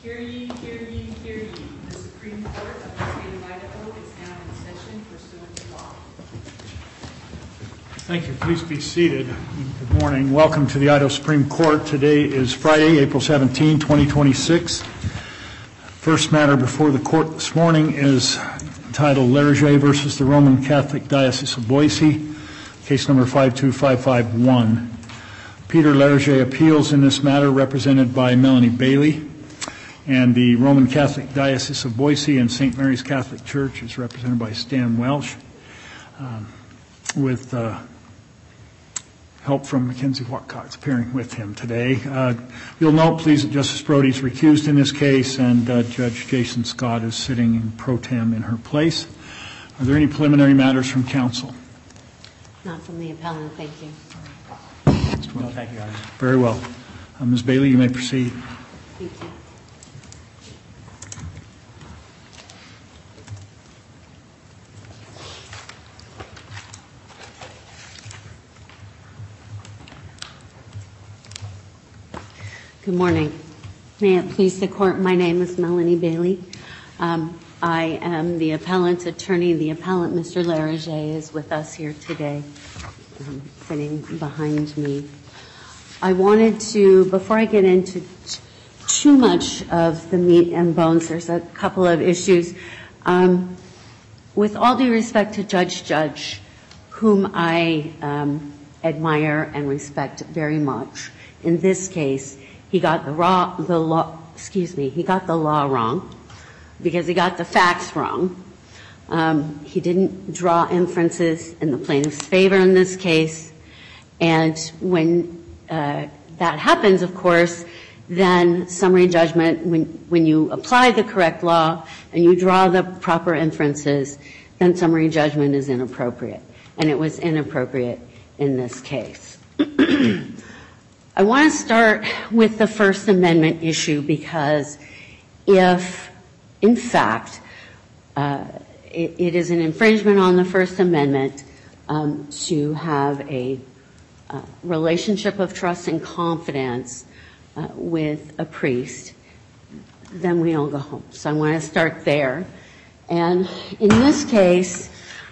Hear ye, hear ye, hear ye. The Supreme Court of the State of Idaho is now in session pursuant to law. Thank you. Please be seated. Good morning. Welcome to the Idaho Supreme Court. Today is Friday, April 17, 2026. First matter before the court this morning is entitled Lerget versus the Roman Catholic Diocese of Boise, case number 52551. Peter Lerget appeals in this matter, represented by Melanie Bailey, and the Roman Catholic Diocese of Boise and St. Mary's Catholic Church is represented by Stan Welsh, with help from Mackenzie Watcox appearing with him today. You'll note, please, that Justice Brody is recused in this case, and Judge Jason Scott is sitting in pro tem in her place. Are there any preliminary matters from counsel? Not from the appellant, thank you. No, thank you, Your Honor. Very well. Ms. Bailey, you may proceed. Thank you. Good morning. May it please the court, my name is Melanie Bailey. I am the appellant's attorney. The appellant, Mr. Lerget, is with us here today, sitting behind me. I wanted to, before I get into too much of the meat and bones, there's a couple of issues. With all due respect to Judge Judge, whom I admire and respect very much, in this case, he got the law wrong because he got the facts wrong. He didn't draw inferences in the plaintiff's favor in this case. And when that happens, of course, then summary judgment, when you apply the correct law and you draw the proper inferences, then summary judgment is inappropriate. And it was inappropriate in this case. I want to start with the First Amendment issue because if, in fact, it is an infringement on the First Amendment to have a relationship of trust and confidence with a priest, then we all go home. So I want to start there. And in this case,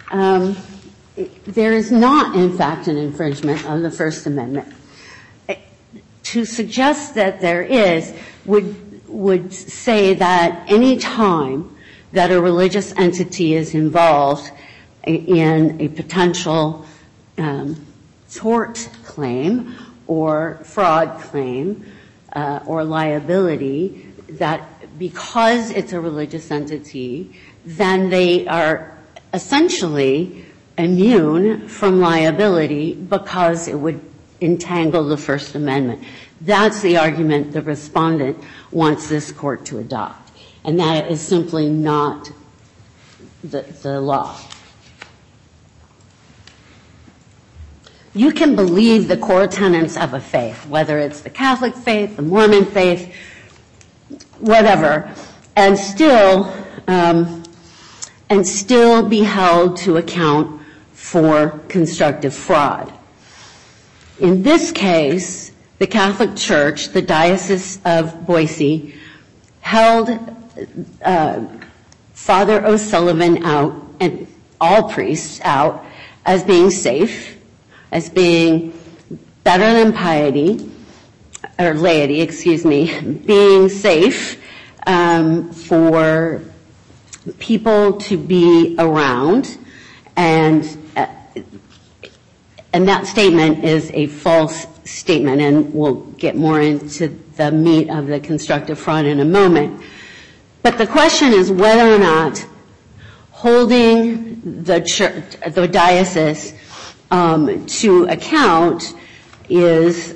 there is not, in fact, an infringement of the First Amendment. To suggest that there is would say that any time that a religious entity is involved in a potential tort claim or fraud claim or liability, that because it's a religious entity, then they are essentially immune from liability because it would entangle the First Amendment. That's the argument the respondent wants this court to adopt. And that is simply not the law. You can believe the core tenets of a faith, whether it's the Catholic faith, the Mormon faith, whatever, and still be held to account for constructive fraud. In this case, the Catholic Church, the Diocese of Boise, held Father O'Sullivan out, and all priests out, as being safe, as being better than laity, being safe for people to be around, and that statement is a false statement, and we'll get more into the meat of the constructive fraud in a moment. But the question is whether or not holding the church, the diocese, to account is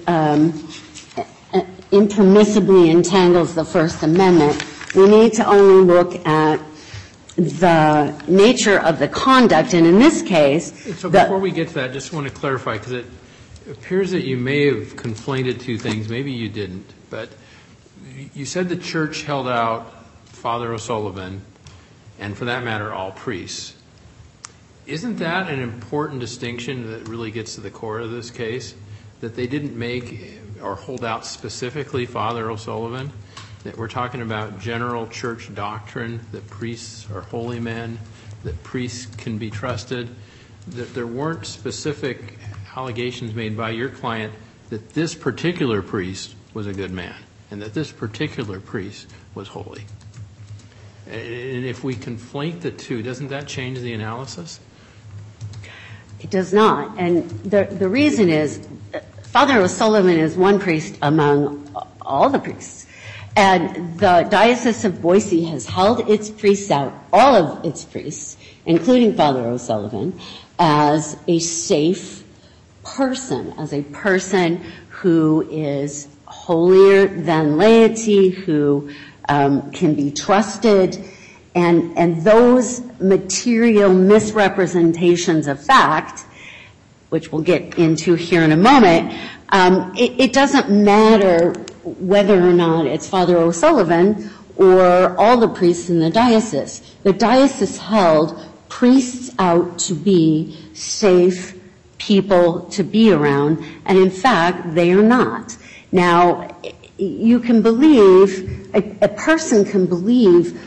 impermissibly entangles the First Amendment. We need to only look at the nature of the conduct, and in this case... So before we get to that, I just want to clarify, because it appears that you may have conflated two things. Maybe you didn't, but you said the church held out Father O'Sullivan, and for that matter, all priests. Isn't that an important distinction that really gets to the core of this case, that they didn't make or hold out specifically Father O'Sullivan? that we're talking about general church doctrine, that priests are holy men, that priests can be trusted, that there weren't specific allegations made by your client that this particular priest was a good man and that this particular priest was holy. And if we conflate the two, doesn't that change the analysis? It does not. And the reason is Father O'Sullivan is one priest among all the priests. And the Diocese of Boise has held its priests out, all of its priests, including Father O'Sullivan, as a safe person, as a person who is holier than laity, who can be trusted. And those material misrepresentations of fact, which we'll get into here in a moment, it doesn't matter whether or not it's Father O'Sullivan or all the priests in the diocese. The diocese held priests out to be safe people to be around, and in fact, they are not. Now, you can believe, a person can believe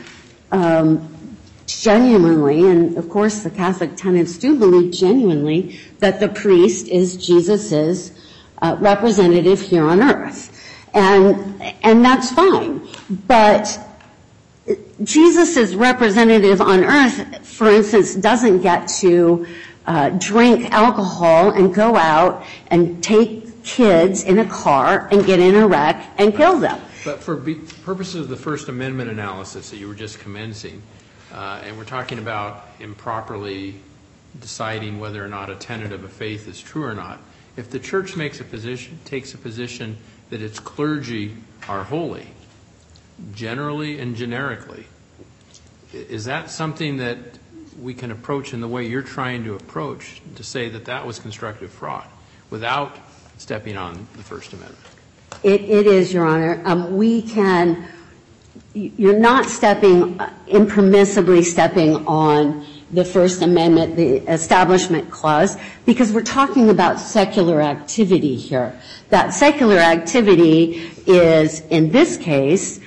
genuinely, and of course the Catholic tenets do believe genuinely, that the priest is Jesus's representative here on earth. And that's fine. But Jesus's representative on earth, for instance, doesn't get to drink alcohol and go out and take kids in a car and get in a wreck and kill them. But for purposes of the First Amendment analysis that you were just commencing, and we're talking about improperly deciding whether or not a tenet of a faith is true or not, if the church takes a position that its clergy are holy, generally and generically, is that something that we can approach in the way you're trying to approach, to say that that was constructive fraud without stepping on the First Amendment? It is, Your Honor. You're not impermissibly stepping on the First Amendment, the Establishment Clause, because we're talking about secular activity here. That secular activity is, in this case,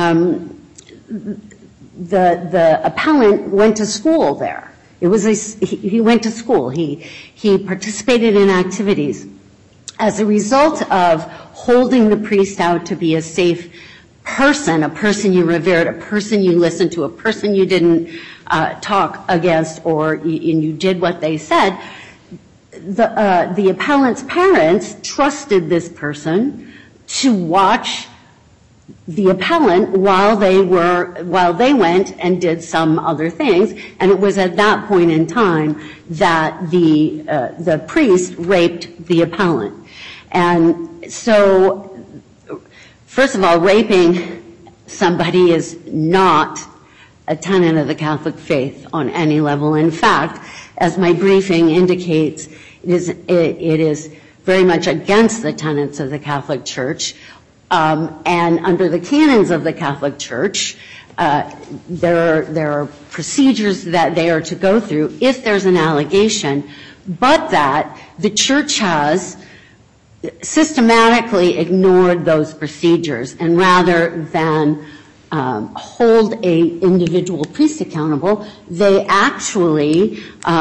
the appellant went to school there. He went to school. He participated in activities. As a result of holding the priest out to be a safe person, a person you revered, a person you listened to, a person you didn't talk against, and you did what they said, the appellant's parents trusted this person to watch the appellant while they went and did some other things, and it was at that point in time that the priest raped the appellant. And so, first of all, raping somebody is not a tenet of the Catholic faith on any level. In fact, as my briefing indicates, it is very much against the tenets of the Catholic Church. And under the canons of the Catholic Church, there are procedures that they are to go through if there's an allegation, but that the Church has systematically ignored those procedures, and rather than hold a individual priest accountable, they actually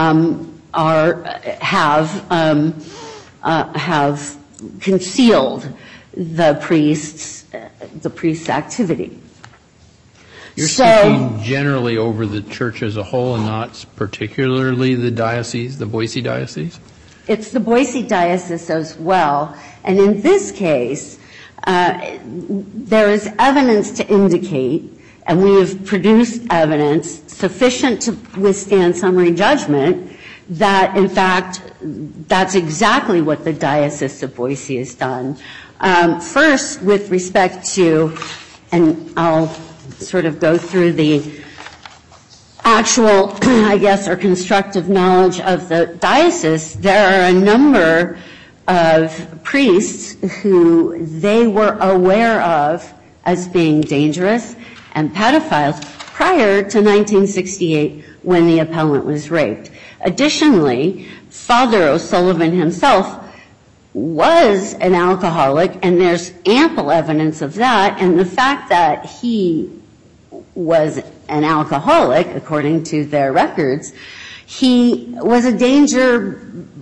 have concealed the priest's activity. You're speaking generally over the church as a whole and not particularly the diocese, the Boise diocese? It's the Boise diocese as well. And in this case, there is evidence to indicate, and we have produced evidence sufficient to withstand summary judgment, that in fact that's exactly what the Diocese of Boise has done. First, with respect to, and I'll sort of go through the actual, I guess, or constructive knowledge of the diocese, there are a number of priests who they were aware of as being dangerous and pedophiles prior to 1968 when the appellant was raped. Additionally, Father O'Sullivan himself was an alcoholic, and there's ample evidence of that, and the fact that he was an alcoholic, according to their records, he was a danger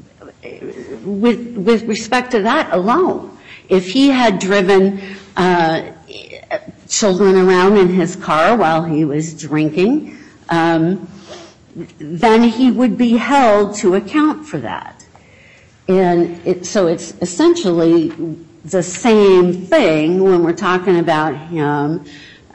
with respect to that alone. If he had driven children around in his car while he was drinking, then he would be held to account for that. And so it's essentially the same thing when we're talking about him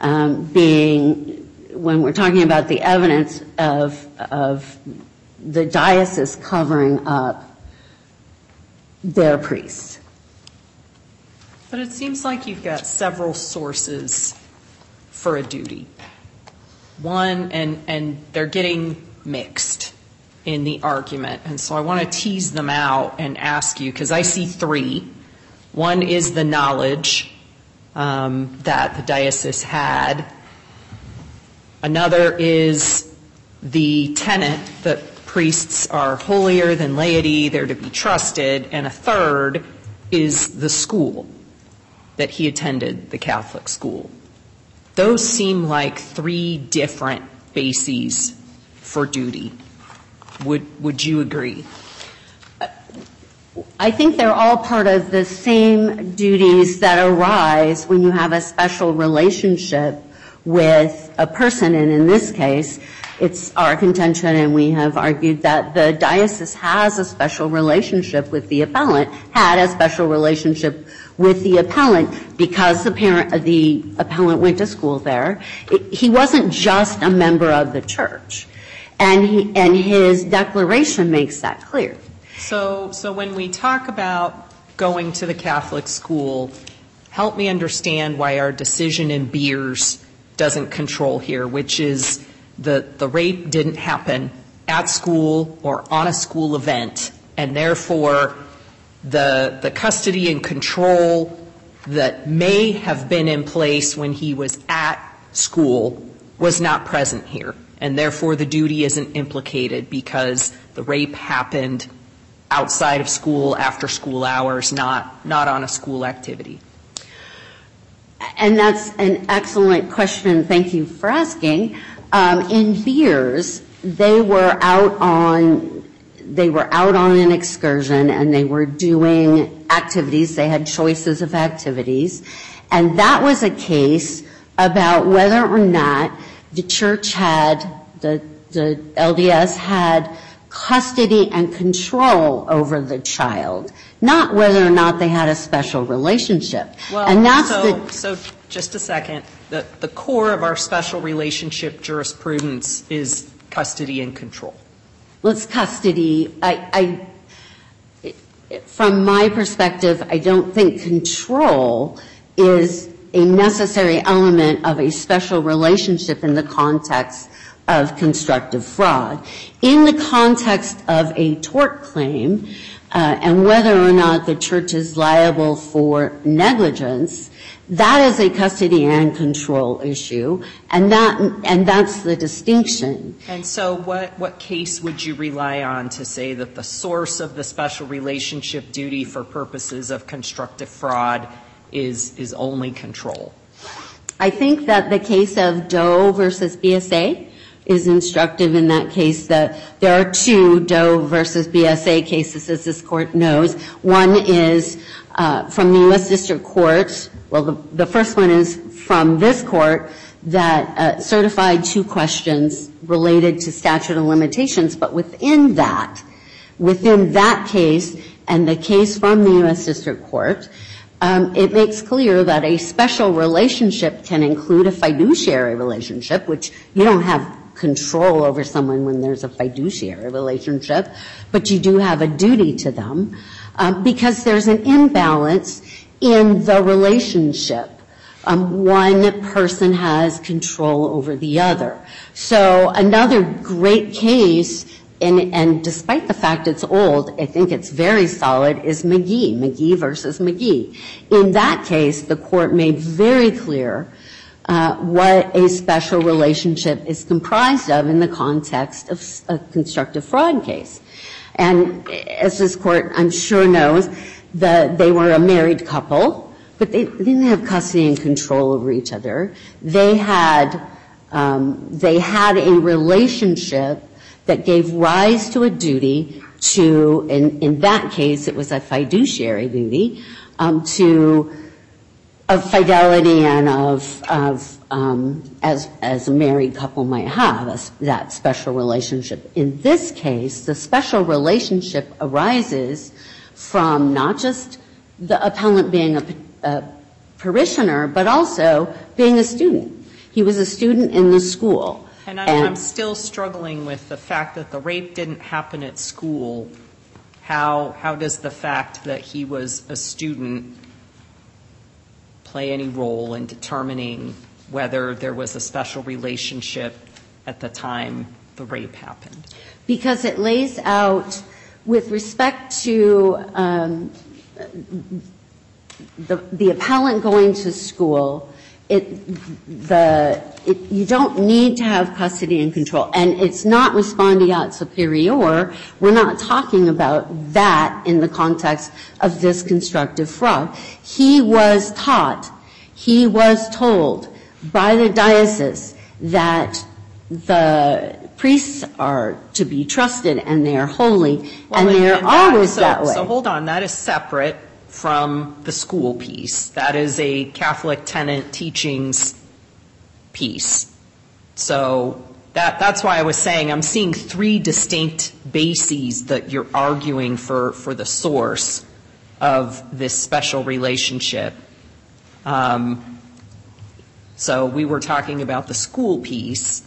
when we're talking about the evidence of the diocese covering up their priests. But it seems like you've got several sources for a duty. One, and they're getting mixed in the argument. And so I want to tease them out and ask you, because I see three. One is the knowledge that the diocese had. Another is the tenet that priests are holier than laity, they're to be trusted. And a third is the school, that he attended the Catholic school. Those seem like three different bases for duty. Would you agree? I think they're all part of the same duties that arise when you have a special relationship with a person. And in this case, it's our contention, and we have argued that the diocese has a special relationship with the appellant, had a special relationship with the appellant because the appellant went to school there. He wasn't just a member of the church. And his declaration makes that clear. So when we talk about going to the Catholic school, help me understand why our decision in Beers doesn't control here, which is the rape didn't happen at school or on a school event, and therefore the custody and control that may have been in place when he was at school was not present here. And therefore the duty isn't implicated because the rape happened outside of school, after school hours, not on a school activity. And that's an excellent question. Thank you for asking. In Beers, they were out on an excursion, and they were doing activities. They had choices of activities. And that was a case about whether or not the church had, the LDS had custody and control over the child, not whether or not they had a special relationship. Well, and that's so just a second. The core of our special relationship jurisprudence is custody and control. Well, it's custody. From my perspective, I don't think control is a necessary element of a special relationship in the context of constructive fraud. In the context of a tort claim, and whether or not the church is liable for negligence, that is a custody and control issue, and that's the distinction. And so what case would you rely on to say that the source of the special relationship duty for purposes of constructive fraud is only control? I think that the case of Doe versus BSA is instructive in that case. That there are two Doe versus BSA cases, as this Court knows. One is from the U.S. District Court. Well, the first one is from this Court that certified two questions related to statute of limitations. But within that case and the case from the U.S. District Court, it makes clear that a special relationship can include a fiduciary relationship, which you don't have control over someone when there's a fiduciary relationship, but you do have a duty to them because there's an imbalance in the relationship. One person has control over the other. So another great case, and despite the fact it's old, I think it's very solid, is McGee versus McGee. In that case, the Court made very clear what a special relationship is comprised of in the context of a constructive fraud case. And as this Court, I'm sure, knows, They were a married couple, but they didn't have custody and control over each other. They had a relationship that gave rise to a duty to, in that case, it was a fiduciary duty, of fidelity and as a married couple might have, that special relationship. In this case, the special relationship arises from not just the appellant being a parishioner, but also being a student. He was a student in the school. And I'm still struggling with the fact that the rape didn't happen at school. How does the fact that he was a student play any role in determining whether there was a special relationship at the time the rape happened? Because it lays out, with respect to the appellant going to school, you don't need to have custody and control. And it's not respondeat superior. We're not talking about that in the context of this constructive fraud. He was taught, he was told by the diocese that the priests are to be trusted and they are holy, and they're always that way. So hold on, that is separate from the school piece. That is a Catholic tenet teachings piece. So that's why I was saying I'm seeing three distinct bases that you're arguing for the source of this special relationship. So we were talking about the school piece.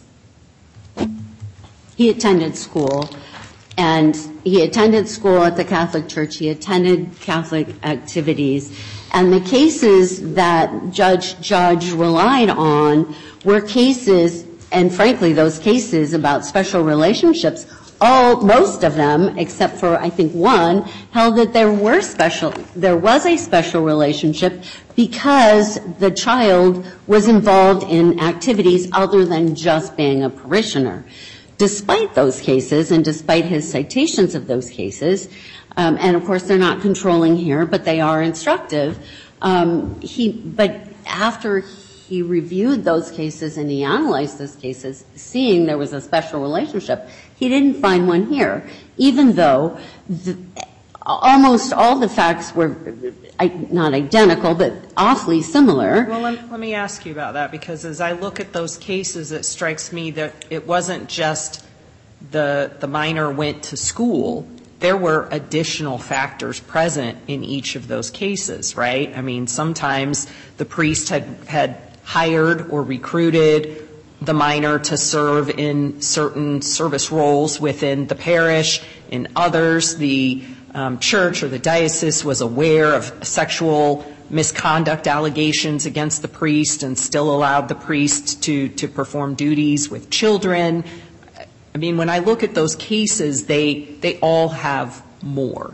He attended school. And he attended school at the Catholic Church. He attended Catholic activities. And the cases that Judge relied on were cases, and frankly, those cases about special relationships, most of them, except for I think one, held that there was a special relationship because the child was involved in activities other than just being a parishioner. Despite those cases and despite his citations of those cases, and of course they're not controlling here, but they are instructive, but after he reviewed those cases and he analyzed those cases, seeing there was a special relationship, he didn't find one here, even though almost all the facts were not identical, but awfully similar. Well, let me ask you about that, because as I look at those cases, it strikes me that it wasn't just the minor went to school. There were additional factors present in each of those cases, right? I mean, sometimes the priest had hired or recruited the minor to serve in certain service roles within the parish. In others, the church or the diocese was aware of sexual misconduct allegations against the priest and still allowed the priest to perform duties with children. I mean, when I look at those cases, they all have more.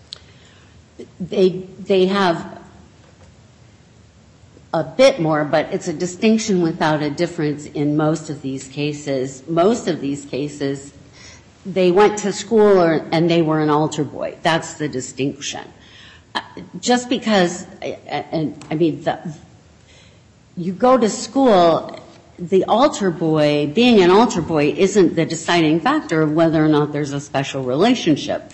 They have a bit more, but it's a distinction without a difference in most of these cases. Most of these cases, they went to school and they were an altar boy. That's the distinction. Just because, you go to school, the altar boy, being an altar boy isn't the deciding factor of whether or not there's a special relationship.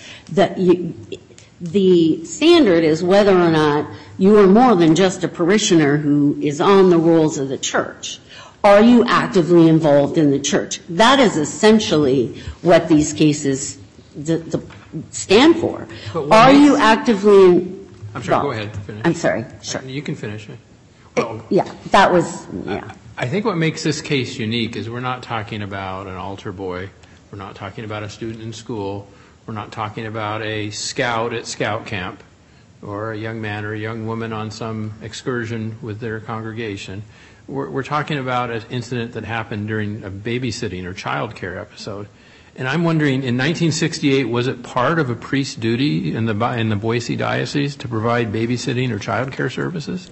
The standard is whether or not you are more than just a parishioner who is on the rules of the church. Are you actively involved in the church? That is essentially what these cases stand for. Are you actively involved? I'm sorry, go ahead. Finish. I'm sorry, sure. You can finish. I think what makes this case unique is we're not talking about an altar boy. We're not talking about a student in school. We're not talking about a scout at scout camp or a young man or a young woman on some excursion with their congregation. We're talking about an incident that happened during a babysitting or child care episode. And I'm wondering, in 1968, was it part of a priest's duty in the Boise Diocese to provide babysitting or child care services?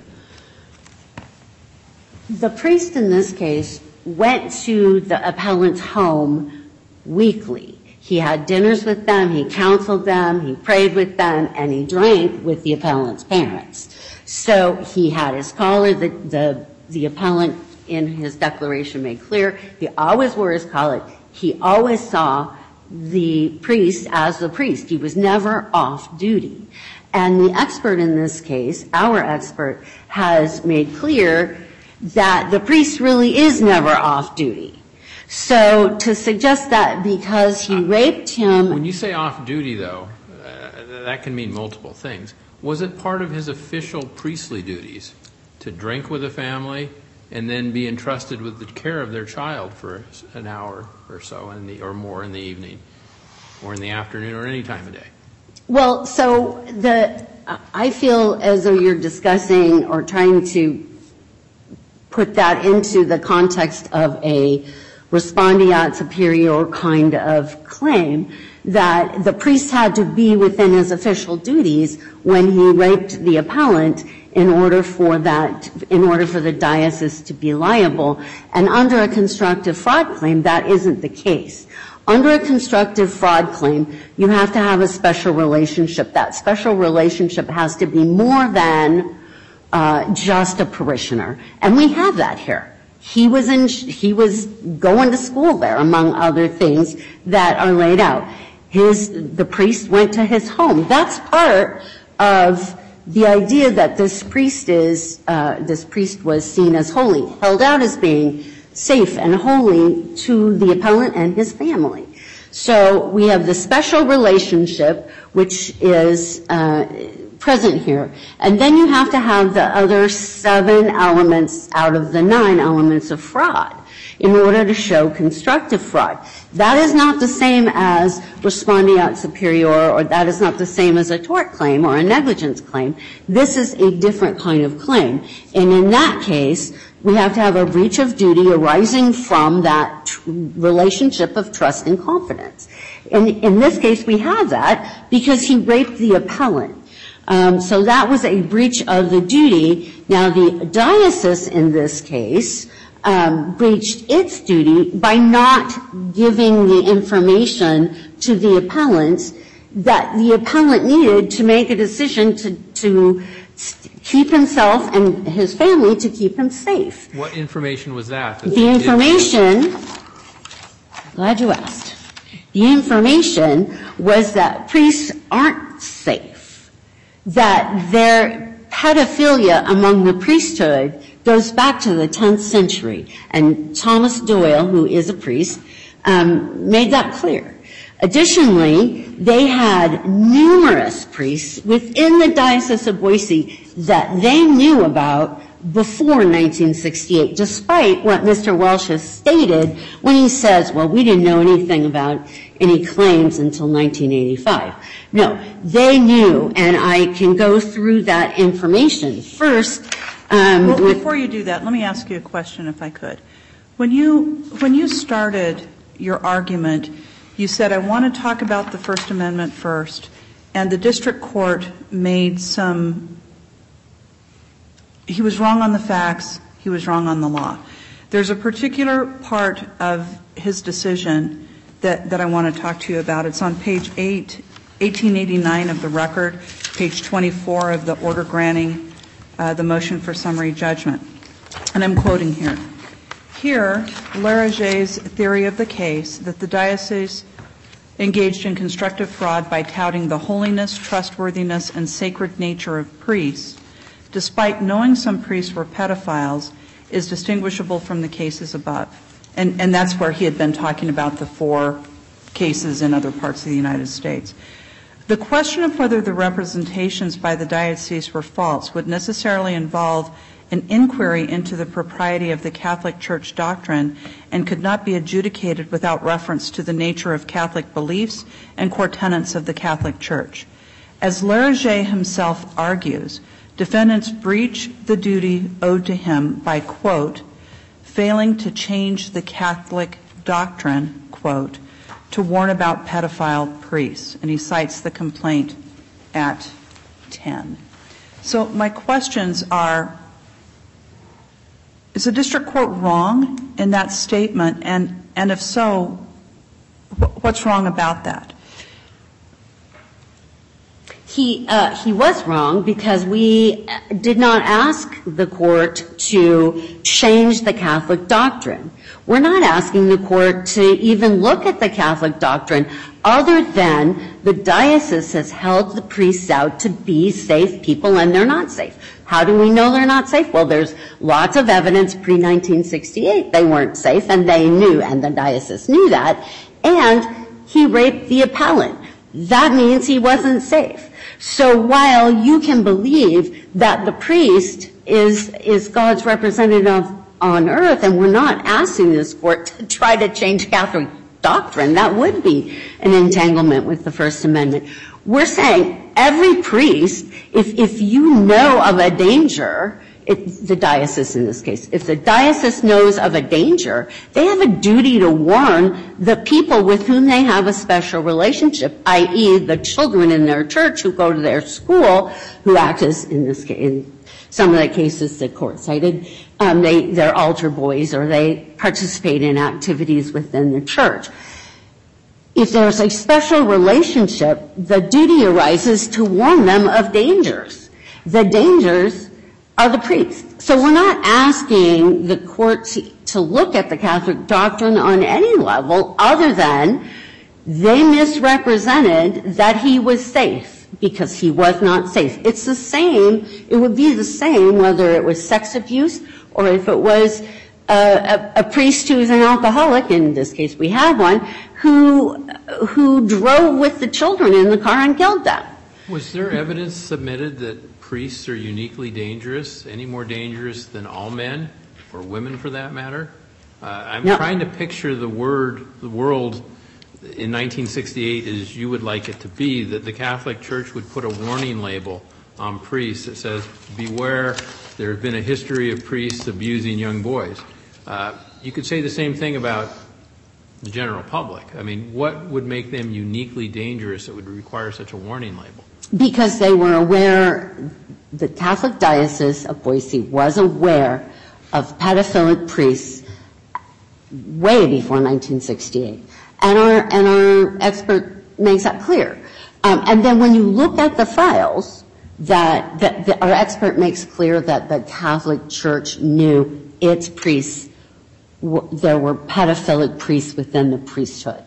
The priest in this case went to the appellant's home weekly. He had dinners with them, he counseled them, he prayed with them, and he drank with the appellant's parents. So he had his collar. The appellant in his declaration made clear he always wore his collar. He always saw the priest as the priest. He was never off duty. And the expert in this case, our expert, has made clear that the priest really is never off duty. So to suggest that because he raped him... When you say off duty, though, that can mean multiple things. Was it part of his official priestly duties to drink with the family and then be entrusted with the care of their child for an hour or so or more in the evening or in the afternoon or any time of day? Well, so I feel as though you're discussing or trying to put that into the context of a respondeat superior kind of claim, that the priest had to be within his official duties when he raped the appellant in order for the diocese to be liable. And under a constructive fraud claim, that isn't the case. Under a constructive fraud claim, you have to have a special relationship. That special relationship has to be more than just a parishioner. And we have that here. He was going to school there, among other things that are laid out. The priest went to his home. That's part of the idea that this priest was seen as holy, held out as being safe and holy to the appellant and his family. So we have the special relationship, which is present here. And then you have to have the other 7 elements out of the 9 elements of fraud in order to show constructive fraud. That is not the same as respondeat superior, or that is not the same as a tort claim or a negligence claim. This is a different kind of claim. And in that case, we have to have a breach of duty arising from that relationship of trust and confidence. And in this case, we have that because he raped the appellant. So that was a breach of the duty. Now, the diocese in this case breached its duty by not giving the information to the appellant that the appellant needed to make a decision to keep himself and his family, to keep him safe. What information was that? The information, glad you asked. The information was that priests aren't safe, that their pedophilia among the priesthood goes back to the 10th century. And Thomas Doyle, who is a priest, made that clear. Additionally, they had numerous priests within the Diocese of Boise that they knew about before 1968, despite what Mr. Welsh has stated when he says, well, we didn't know anything about any claims until 1985. No, they knew, and I can go through that information. First, well, before you do that, let me ask you a question, if I could. When you started your argument, you said, I want to talk about the First Amendment first, and the district court made he was wrong on the facts, he was wrong on the law. There's a particular part of his decision that I want to talk to you about. It's on page 1889 of the record, page 24 of the order granting the motion for summary judgment. And I'm quoting here. Here, Larage's theory of the case that the diocese engaged in constructive fraud by touting the holiness, trustworthiness, and sacred nature of priests, despite knowing some priests were pedophiles, is distinguishable from the cases above. And that's where he had been talking about the 4 cases in other parts of the United States. The question of whether the representations by the diocese were false would necessarily involve an inquiry into the propriety of the Catholic Church doctrine and could not be adjudicated without reference to the nature of Catholic beliefs and core tenets of the Catholic Church. As Larage himself argues, defendants breach the duty owed to him by, quote, failing to change the Catholic doctrine, quote, to warn about pedophile priests. And he cites the complaint at 10. So my questions are, is the district court wrong in that statement? And if so, What's wrong about that? He was wrong because we did not ask the court to change the Catholic doctrine. We're not asking the court to even look at the Catholic doctrine other than the diocese has held the priests out to be safe people, and they're not safe. How do we know they're not safe? Well, there's lots of evidence pre-1968 they weren't safe, and they knew, and the diocese knew that, and he raped the appellant. That means he wasn't safe. So while you can believe that the priest is God's representative on earth, and we're not asking this court to try to change Catholic doctrine, that would be an entanglement with the First Amendment. We're saying every priest, if you know of a danger, the diocese in this case, if the diocese knows of a danger, they have a duty to warn the people with whom they have a special relationship, i.e. the children in their church who go to their school, who act as, in this case, in some of the cases the court cited, they're altar boys or they participate in activities within the church. If there's a special relationship, the duty arises to warn them of dangers. The dangers are the priests. So we're not asking the court to look at the Catholic doctrine on any level other than they misrepresented that he was safe because he was not safe. It's the same, it would be the same whether it was sex abuse or if it was a priest who is an alcoholic, in this case we have one, who drove with the children in the car and killed them. Was there evidence submitted that priests are uniquely dangerous, any more dangerous than all men, or women for that matter? I'm trying to picture the world in 1968 as you would like it to be, that the Catholic Church would put a warning label on priests that says, beware, there has been a history of priests abusing young boys. You could say the same thing about the general public. I mean, what would make them uniquely dangerous that would require such a warning label? Because they were aware, the Catholic Diocese of Boise was aware of pedophilic priests way before 1968. And our expert makes that clear. And then when you look at the files, that our expert makes clear that the Catholic Church knew its priests, there were pedophilic priests within the priesthood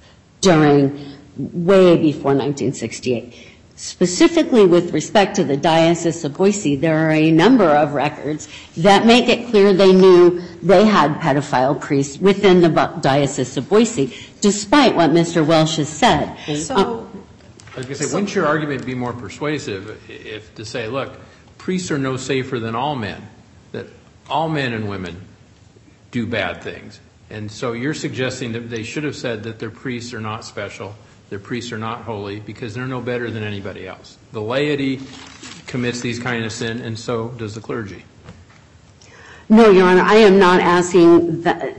way before 1968. Specifically with respect to the Diocese of Boise, there are a number of records that make it clear they knew they had pedophile priests within the Diocese of Boise, despite what Mr. Welsh has said. I was going to say, wouldn't your argument be more persuasive if to say, look, priests are no safer than all men, that all men and women do bad things. And so you're suggesting that they should have said that their priests are not special, their priests are not holy, because they're no better than anybody else. The laity commits these kind of sin, and so does the clergy. No, Your Honor, I am not asking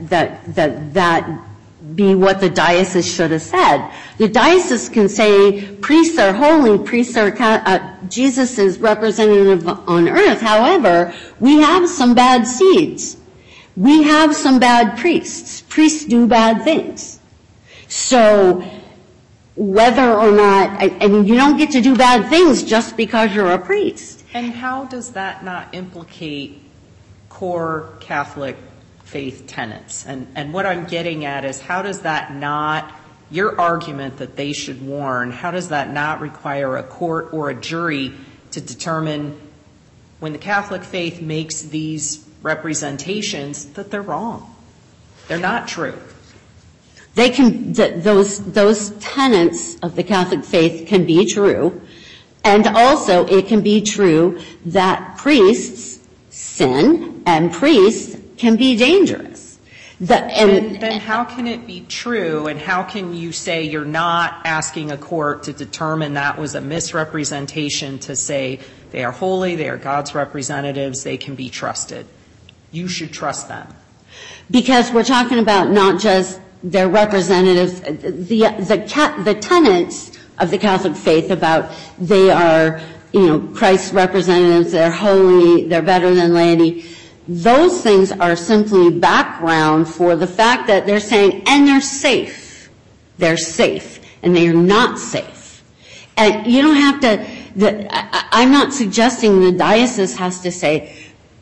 that be what the diocese should have said. The diocese can say priests are holy, priests are Jesus is representative on earth. However, we have some bad seeds. We have some bad priests. Priests do bad things. So whether or not, I mean, you don't get to do bad things just because you're a priest. And how does that not implicate core Catholic faith tenets? And what I'm getting at is, how does that not, your argument that they should warn, how does that not require a court or a jury to determine when the Catholic faith makes these representations that they're wrong? They're not true. They can, those tenets of the Catholic faith can be true, and also it can be true that priests sin and priests can be dangerous. Then how can it be true, and how can you say you're not asking a court to determine that was a misrepresentation to say they are holy, they are God's representatives, they can be trusted? You should trust them. Because we're talking about not just their representatives, the tenets of the Catholic faith about they are, Christ's representatives, they're holy, they're better than laity. Those things are simply background for the fact that they're saying, and they're safe. they're safe, and they are not safe. And you don't have to, I'm not suggesting the diocese has to say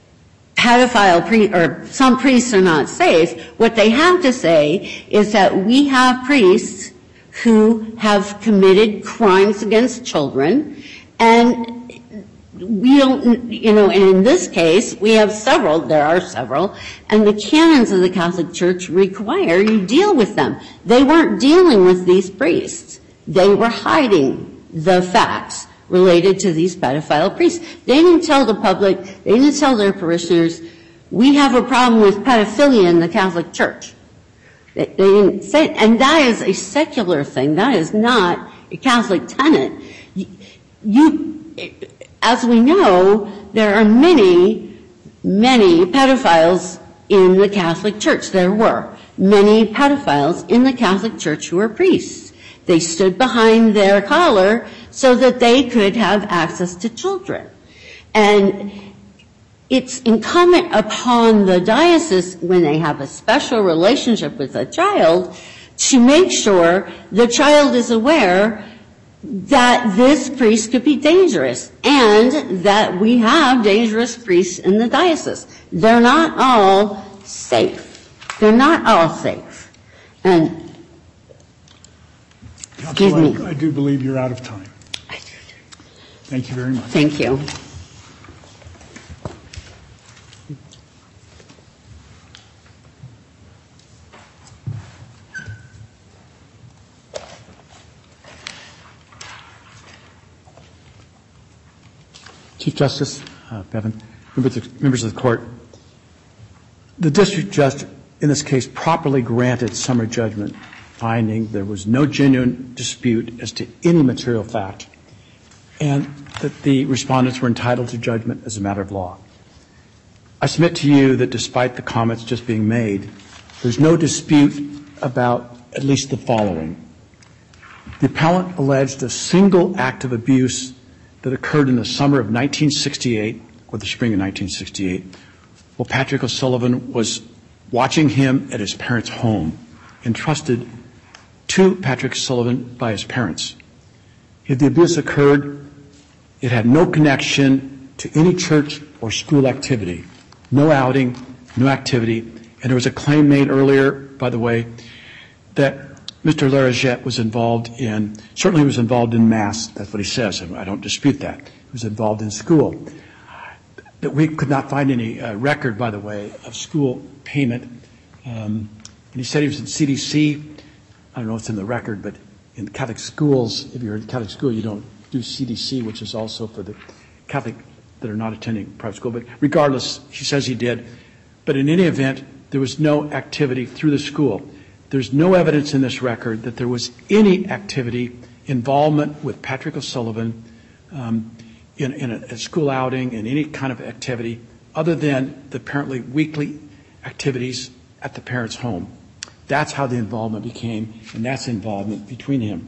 or some priests are not safe. What they have to say is that we have priests who have committed crimes against children, and we don't, and in this case, there are several, and the canons of the Catholic Church require you deal with them. They weren't dealing with these priests. They were hiding the facts related to these pedophile priests. They didn't tell the public, they didn't tell their parishioners, we have a problem with pedophilia in the Catholic Church. They didn't say, and that is a secular thing. That is not a Catholic tenet. As we know, there are many, many pedophiles in the Catholic Church. There were many pedophiles in the Catholic Church who were priests. They stood behind their collar so that they could have access to children. And it's incumbent upon the diocese, when they have a special relationship with a child, to make sure the child is aware that this priest could be dangerous, and that we have dangerous priests in the diocese. They're not all safe. They're not all safe. And excuse me. I do believe you're out of time. Thank you very much. Thank you. Chief Justice Bevan, members of the court, the district judge in this case properly granted summary judgment, finding there was no genuine dispute as to any material fact, and that the respondents were entitled to judgment as a matter of law. I submit to you that despite the comments just being made, there's no dispute about at least the following. The appellant alleged a single act of abuse that occurred in the summer of 1968, or the spring of 1968, while Patrick O'Sullivan was watching him at his parents' home, entrusted to Patrick O'Sullivan by his parents. If the abuse occurred, it had no connection to any church or school activity, no outing, no activity, and there was a claim made earlier, by the way, that Mr. Laraget was involved in, certainly he was involved in Mass, that's what he says, and I don't dispute that. He was involved in school. That we could not find any record, by the way, of school payment. And he said he was in CDC. I don't know if it's in the record, but in Catholic schools, if you're in Catholic school, you don't do CDC, which is also for the Catholic that are not attending private school. But regardless, he says he did. But in any event, there was no activity through the school. There's no evidence in this record that there was any activity, involvement with Patrick O'Sullivan in a school outing, in any kind of activity, other than the apparently weekly activities at the parents' home. That's how the involvement became, and that's involvement between him.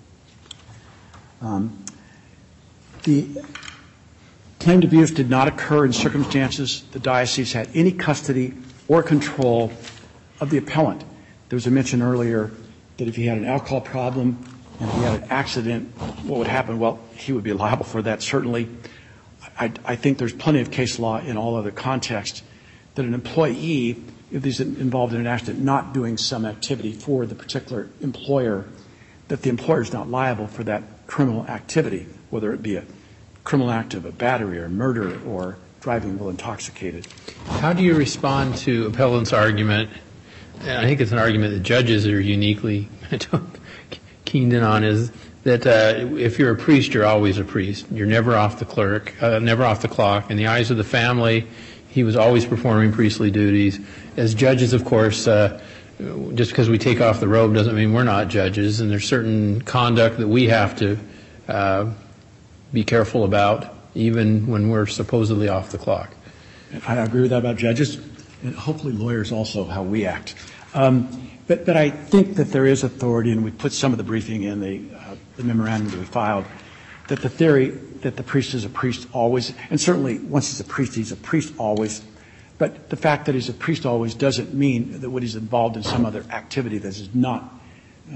The claimed abuse did not occur in circumstances the diocese had any custody or control of the appellant. There was a mention earlier that if he had an alcohol problem and if he had an accident, what would happen? Well, he would be liable for that, certainly. I think there's plenty of case law in all other contexts that an employee, if he's involved in an accident, not doing some activity for the particular employer, that the employer is not liable for that criminal activity, whether it be a criminal act of a battery or murder or driving while intoxicated. How do you respond to appellant's argument? And I think it's an argument that judges are uniquely keened in on, is that if you're a priest, you're always a priest. You're never off the clock. In the eyes of the family, he was always performing priestly duties. As judges, of course, just because we take off the robe doesn't mean we're not judges, and there's certain conduct that we have to be careful about, even when we're supposedly off the clock. I agree with that about judges, and hopefully lawyers also, how we act. But I think that there is authority, and we put some of the briefing in the memorandum that we filed, that the theory that the priest is a priest always, and certainly once he's a priest always, but the fact that he's a priest always doesn't mean that when he's involved in some other activity that is not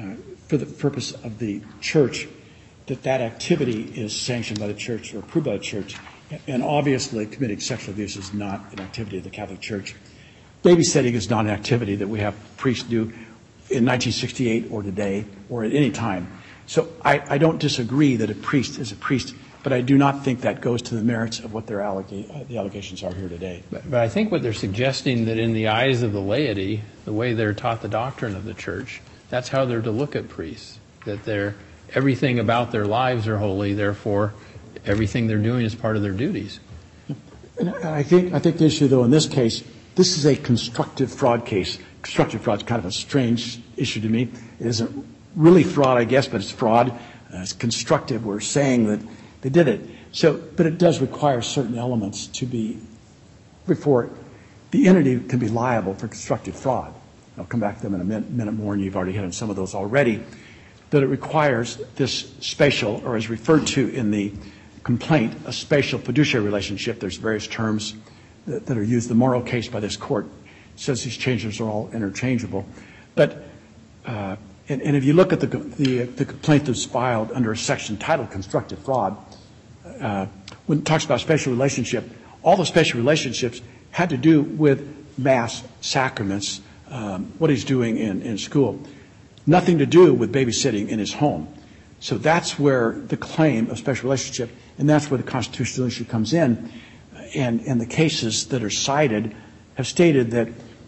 for the purpose of the church, that activity is sanctioned by the church or approved by the church. And obviously, committing sexual abuse is not an activity of the Catholic Church. Babysitting is not an activity that we have priests do in 1968 or today or at any time. So I don't disagree that a priest is a priest, but I do not think that goes to the merits of what the allegations are here today. But I think what they're suggesting, that in the eyes of the laity, the way they're taught the doctrine of the church, that's how they're to look at priests, that everything about their lives are holy, therefore everything they're doing is part of their duties. And I think the issue, though, in this case, this is a constructive fraud case. Constructive fraud is kind of a strange issue to me. It isn't really fraud, I guess, but it's fraud. It's constructive. We're saying that they did it. But it does require certain elements to be, before the entity can be liable for constructive fraud. I'll come back to them in a minute more, and you've already hit on some of those already. That it requires this spatial, or as referred to in the complaint, a spatial fiduciary relationship. There's various terms that are used. The Morrow case by this court says these changes are all interchangeable. But and if you look at the complaint that's filed under a section titled constructive fraud, when it talks about spatial relationship, all the spatial relationships had to do with mass sacraments, what he's doing in school. Nothing to do with babysitting in his home. So that's where the claim of special relationship, and that's where the constitutional issue comes in. And the cases that are cited have stated that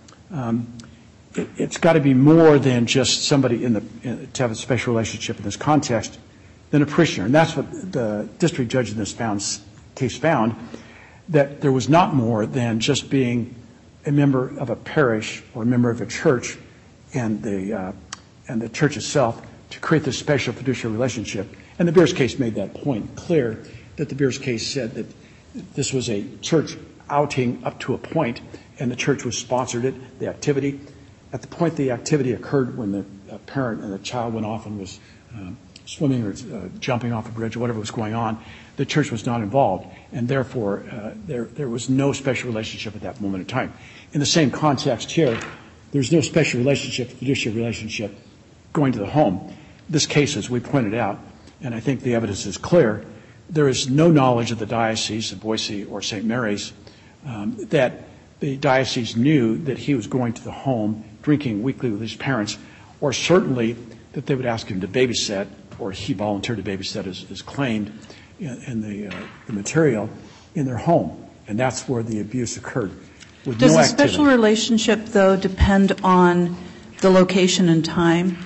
it's got to be more than just somebody to have a special relationship in this context than a parishioner. And that's what the district judge in this case found, that there was not more than just being a member of a parish or a member of a church and the church itself to create this special fiduciary relationship. And the Beers case made that point clear, that the Beers case said that this was a church outing up to a point, and the church was sponsored it, the activity. At the point the activity occurred, when the parent and the child went off and was swimming or jumping off a bridge or whatever was going on, the church was not involved, and therefore there was no special relationship at that moment in time. In the same context here, there's no special relationship, fiduciary relationship, going to the home. This case, as we pointed out, and I think the evidence is clear, there is no knowledge of the Diocese of Boise or St. Mary's that the diocese knew that he was going to the home, drinking weekly with his parents, or certainly that they would ask him to babysit, or he volunteered to babysit as claimed in the material, in their home. And that's where the abuse occurred, with Does no the activity. special relationship, though, depend on the location and time?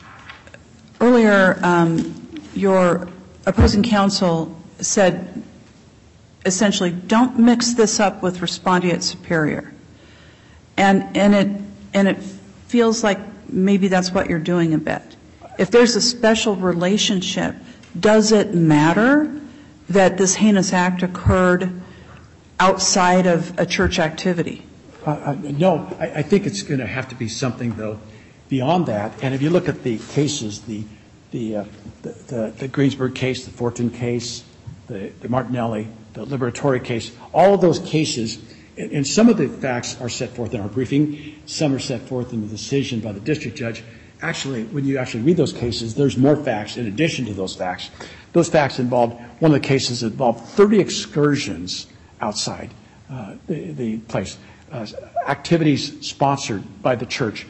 Earlier, your opposing counsel said, essentially, don't mix this up with respondeat superior. And it feels like maybe that's what you're doing a bit. If there's a special relationship, does it matter that this heinous act occurred outside of a church activity? No, I think it's going to have to be something, though, beyond that. And if you look at the cases, the Greensburg case, the Fortin case, the Martinelli, the Liberatore case, all of those cases, and some of the facts are set forth in our briefing, some are set forth in the decision by the district judge. Actually, when you actually read those cases, there's more facts in addition to those facts. Those facts involved, one of the cases involved 30 excursions outside the place, activities sponsored by the church,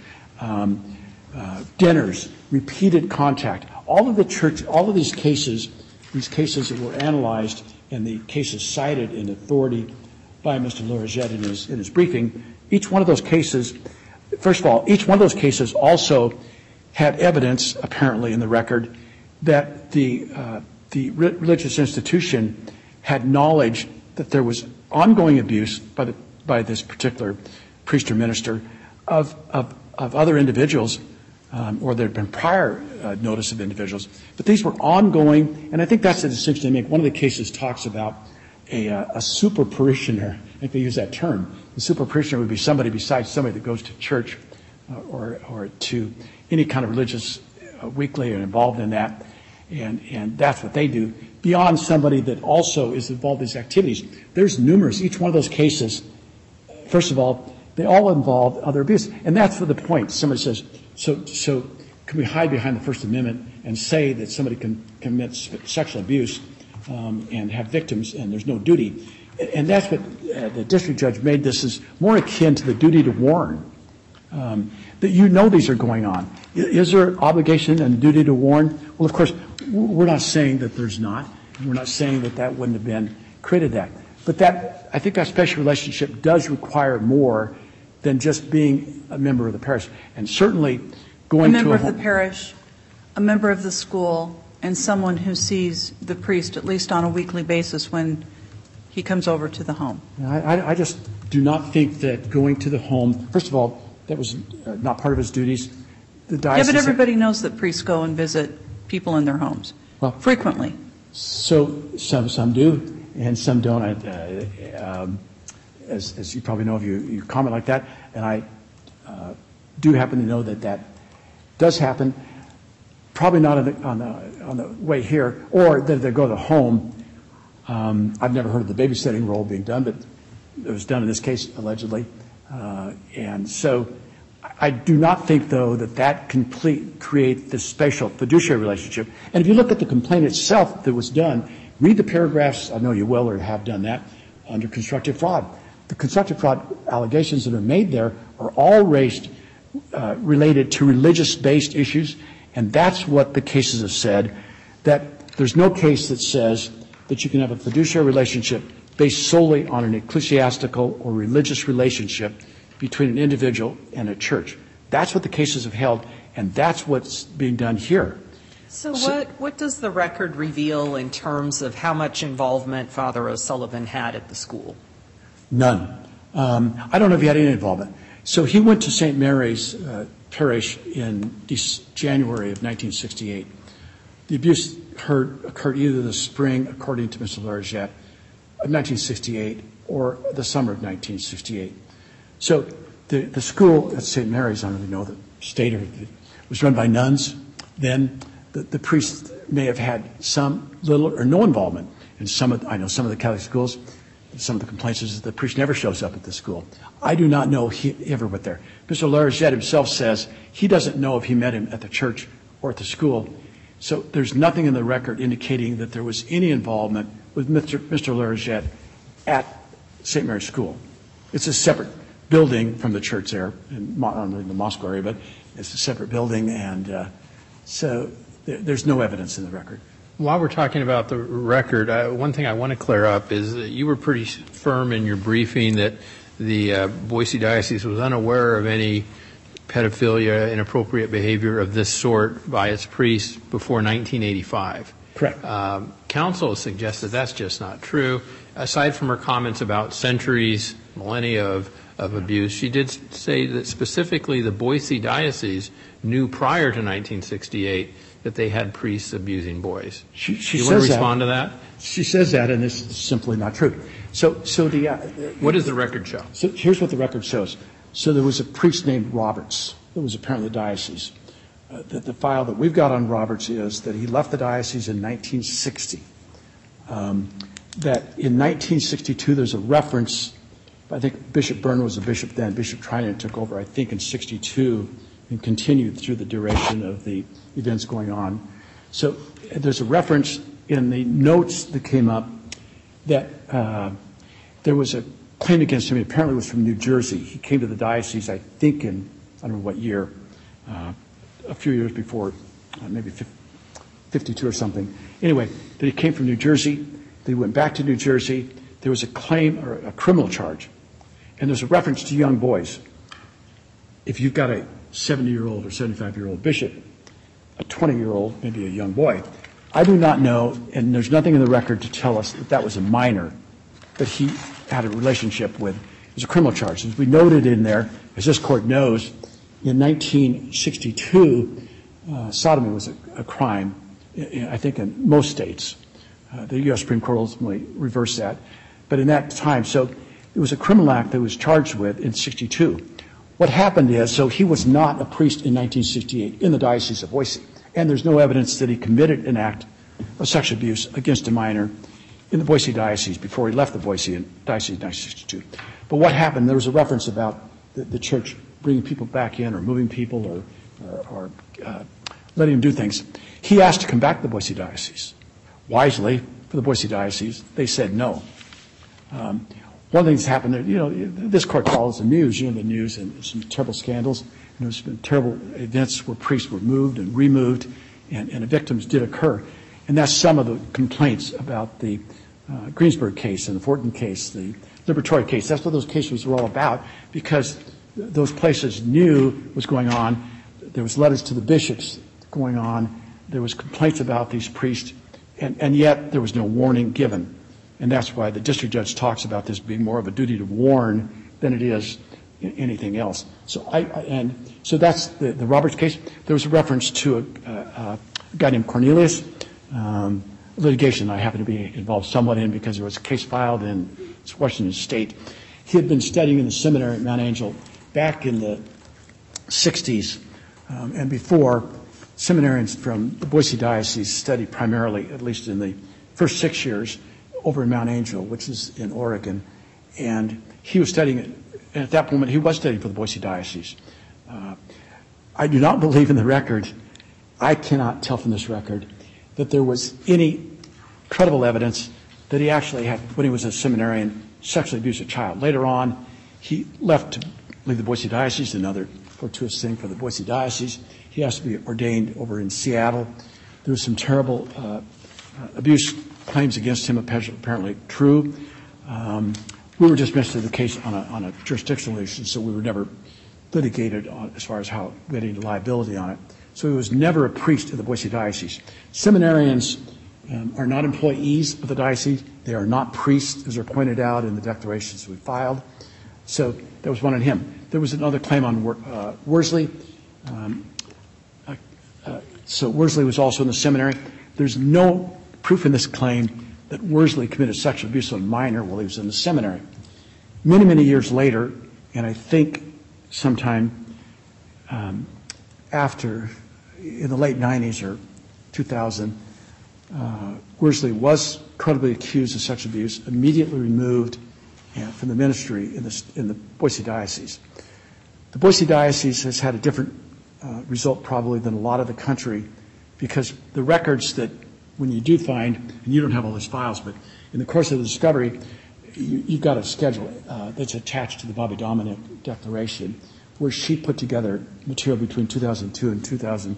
dinners, repeated contact. All of these cases that were analyzed and the cases cited in authority by Mr. Loragette in his briefing, each one of those cases, first of all, each one of those cases also had evidence, apparently in the record, that the religious institution had knowledge that there was ongoing abuse by this particular priest or minister of other individuals, or there had been prior notice of individuals. But these were ongoing, and I think that's the distinction they make. One of the cases talks about a super parishioner. I think they use that term. The super parishioner would be somebody besides somebody that goes to church or to any kind of religious weekly and involved in that, and that's what they do. Beyond somebody that also is involved in these activities, there's numerous. Each one of those cases, first of all, they all involve other abuse, and that's for the point. Somebody says, so can we hide behind the First Amendment and say that somebody can commit sexual abuse and have victims and there's no duty? And that's what the district judge made this is more akin to the duty to warn, that you know these are going on. Is there an obligation and duty to warn? Well, of course, we're not saying that there's not. We're not saying that that wouldn't have been created that. But that, I think that special relationship does require more than just being a member of the parish. And certainly going to a member of the parish, a member of the school, and someone who sees the priest at least on a weekly basis when he comes over to the home. I just do not think that going to the home, first of all, that was not part of his duties. The diocese, yeah, but everybody knows that priests go and visit people in their homes frequently. So some do, and some don't. As you probably know, if you comment like that, and I do happen to know that that does happen. Probably not on the way here, or that they go to the home. I've never heard of the babysitting role being done, but it was done in this case allegedly, and so. I do not think, though, that can create this special fiduciary relationship. And if you look at the complaint itself that was done, read the paragraphs, I know you will or have done that, under constructive fraud. The constructive fraud allegations that are made there are all related to religious-based issues, and that's what the cases have said, that there's no case that says that you can have a fiduciary relationship based solely on an ecclesiastical or religious relationship between an individual and a church. That's what the cases have held, and that's what's being done here. So what does the record reveal in terms of how much involvement Father O'Sullivan had at the school? None. I don't know if he had any involvement. So he went to St. Mary's Parish in January of 1968. The abuse occurred either the spring, according to Mr. Larijet, of 1968 or the summer of 1968. So the school at St. Mary's, I don't really know the state, or it was run by nuns. Then the priests may have had some little or no involvement in I know some of the Catholic schools. Some of the complaints is that the priest never shows up at the school. I do not know if he ever went there. Mr. Larijet himself says he doesn't know if he met him at the church or at the school. So there's nothing in the record indicating that there was any involvement with Mr. Larijet at St. Mary's School. It's a separate building from the church there in the Moscow area, but it's a separate building, and so there's no evidence in the record. While we're talking about the record, one thing I want to clear up is that you were pretty firm in your briefing that the Boise Diocese was unaware of any pedophilia, inappropriate behavior of this sort by its priests before 1985. Correct. Counsel suggests that that's just not true. Aside from her comments about centuries, millennia of abuse, she did say that specifically the Boise Diocese knew prior to 1968 that they had priests abusing boys. She you want to respond to that? She says that, and it's simply not true. So what does the record show? So here's what the record shows. So there was a priest named Roberts that was apparently the diocese. The file that we've got on Roberts is that he left the diocese in 1960. That in 1962 there's a reference. I think Bishop Byrne was a bishop then. Bishop Trinan took over, I think, in 62 and continued through the duration of the events going on. So there's a reference in the notes that came up that there was a claim against him. He apparently was from New Jersey. He came to the diocese, I think, in, I don't know what year, a few years before, maybe 52 or something. Anyway, that he came from New Jersey, that he went back to New Jersey. There was a claim or a criminal charge. And there's a reference to young boys. If you've got a 70-year-old or 75-year-old bishop, a 20-year-old, maybe a young boy, I do not know, and there's nothing in the record to tell us that that was a minor that he had a relationship with. It was a criminal charge. As we noted in there, as this court knows, in 1962, sodomy was a crime, I think, in most states. The U.S. Supreme Court ultimately reversed that. But in that time, so it was a criminal act that was charged with in 62. What happened is, so he was not a priest in 1968 in the Diocese of Boise, and there's no evidence that he committed an act of sexual abuse against a minor in the Boise Diocese before he left the Boise Diocese in 1962. But what happened, there was a reference about the church bringing people back in or moving people or letting him do things. He asked to come back to the Boise Diocese. Wisely, for the Boise Diocese, they said no. One of the things that happened, this court follows the news, the news and some terrible scandals. There's been terrible events where priests were moved and removed, and the victims did occur. And that's some of the complaints about the Greensburg case and the Fortin case, the Liberatory case. That's what those cases were all about, because those places knew what was going on. There was letters to the bishops going on. There was complaints about these priests, and yet there was no warning given. And that's why the district judge talks about this being more of a duty to warn than it is anything else. So so that's the Roberts case. There was a reference to a guy named Cornelius, litigation I happen to be involved somewhat in because there was a case filed in Washington State. He had been studying in the seminary at Mount Angel back in the 60s and before. Seminarians from the Boise Diocese studied primarily, at least in the first 6 years, over in Mount Angel, which is in Oregon. And he was studying it. And at that moment, he was studying for the Boise Diocese. I do not believe in the record, I cannot tell from this record, that there was any credible evidence that he actually had, when he was a seminarian, sexually abused a child. Later on, he left to leave the Boise Diocese, another fortuitous thing for the Boise Diocese. He has to be ordained over in Seattle. There was some terrible abuse claims against him, apparently true. We were dismissed of the case on a jurisdictional issue, so we were never litigated on, as far as how we had any liability on it. So he was never a priest of the Boise Diocese. Seminarians are not employees of the diocese. They are not priests, as are pointed out in the declarations we filed. So that was one on him. There was another claim on Worsley. So Worsley was also in the seminary. There's no proof in this claim that Worsley committed sexual abuse of a minor while he was in the seminary. Many, many years later, and I think sometime after, in the late 90s or 2000, Worsley was credibly accused of sexual abuse, immediately removed from the ministry in the Boise Diocese. The Boise Diocese has had a different result probably than a lot of the country, because the records that when you do find, and you don't have all those files, but in the course of the discovery, you've got a schedule that's attached to the Bobby Dominic Declaration, where she put together material between 2002 and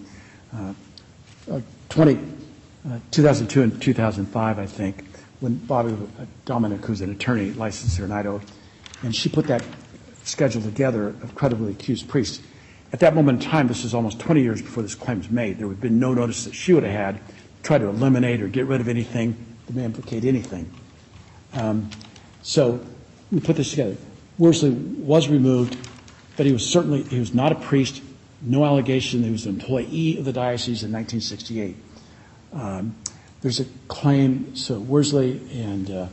2002 and 2005, I think, when Bobby Dominic, who's an attorney licensed here in Idaho, and she put that schedule together of credibly accused priests. At that moment in time, this is almost 20 years before this claim was made. There would have been no notice that she would have had to try to eliminate or get rid of anything that may implicate anything. So we put this together. Worsley was removed, but he was not a priest. No allegation that he was an employee of the diocese in 1968. There's a claim, so Worsley and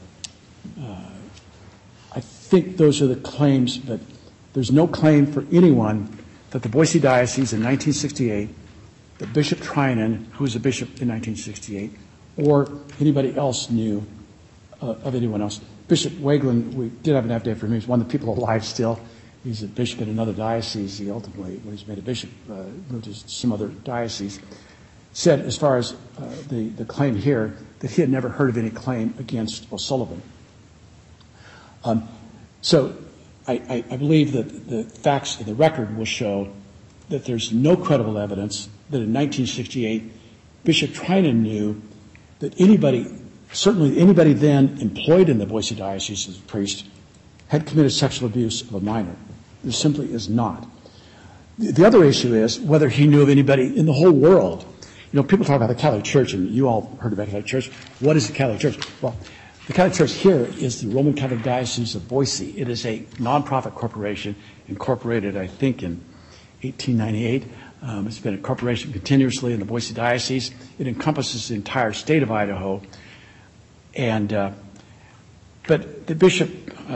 I think those are the claims, but there's no claim for anyone that the Boise Diocese in 1968, that Bishop Trinan, who was a bishop in 1968, or anybody else knew of anyone else. Bishop Waglin, we did have an update from him. He's one of the people alive still. He's a bishop in another diocese. He ultimately, when he's made a bishop, moved to some other diocese. Said, as far as the claim here, that he had never heard of any claim against O'Sullivan. So I believe that the facts of the record will show that there's no credible evidence that in 1968 Bishop Trinan knew that anybody, certainly anybody then employed in the Boise Diocese as a priest, had committed sexual abuse of a minor. There simply is not. The other issue is whether he knew of anybody in the whole world. You know, people talk about the Catholic Church, and you all heard about the Catholic Church. What is the Catholic Church? Well, the Catholic Church here is the Roman Catholic Diocese of Boise. It is a nonprofit corporation incorporated, I think, in 1898. It's been a corporation continuously in the Boise Diocese. It encompasses the entire state of Idaho. And but the bishop